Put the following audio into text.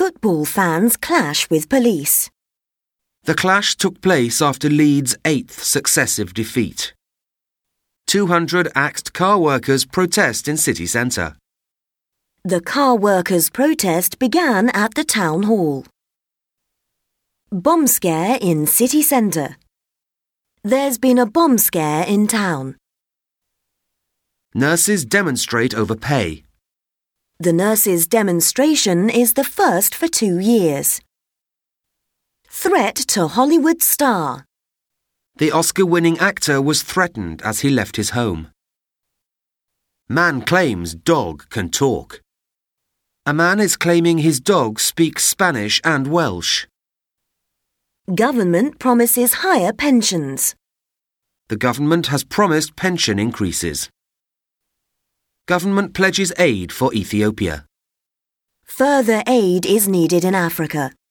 Football fans clash with police. The clash took place after Leeds' 8th successive defeat. 200 axed car workers protest in city centre. The car workers' protest began at the town hall. Bomb scare in city centre. There's been a bomb scare in town. Nurses demonstrate over pay. The nurses' demonstration is the first for 2 years. Threat to Hollywood star. The Oscar-winning actor was threatened as he left his home. Man claims dog can talk. A man is claiming his dog speaks Spanish and Welsh. Government promises higher pensions. The government has promised pension increases. Government pledges aid for Ethiopia. Further aid is needed in Africa.